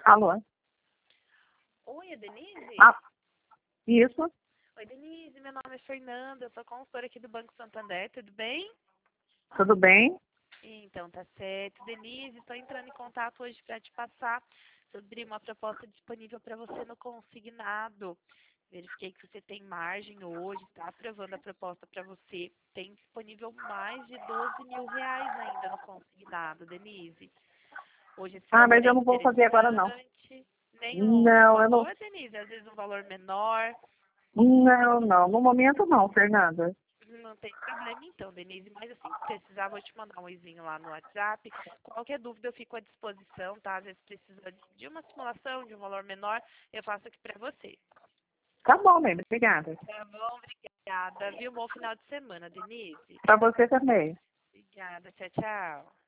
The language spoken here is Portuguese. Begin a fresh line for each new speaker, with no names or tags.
Alô?
Oi, é Denise?
Ah, isso,
Oi, Denise, meu nome é Fernanda, eu sou consultora aqui do Banco Santander, tudo bem?
tudo bem?
Então, tá certo. Denise, estou entrando em contato hoje para te passar sobre uma proposta disponível para você no consignado. Verifiquei que você tem margem hoje, está aprovando a proposta para você. Tem disponível mais de R$ 12.000 ainda no consignado, Denise. Hoje esse
Ah,
valor
mas
é
eu não vou fazer agora, não.
interessante. Nenhum outro
Não, eu não.
valor, Denise? Às vezes um valor menor.
Não, não. No momento, não, Fernanda.
Não tem problema então, Denise, mas assim que precisar, vou te mandar um oizinho lá no WhatsApp. Qualquer dúvida eu fico à disposição, tá? Às vezes precisa de uma simulação, de um valor menor, eu faço aqui pra você.
Tá bom, mesmo. Obrigada.
Tá bom? Obrigada. Viu? Bom final de semana, Denise.
Pra você também.
Obrigada. Tchau, tchau.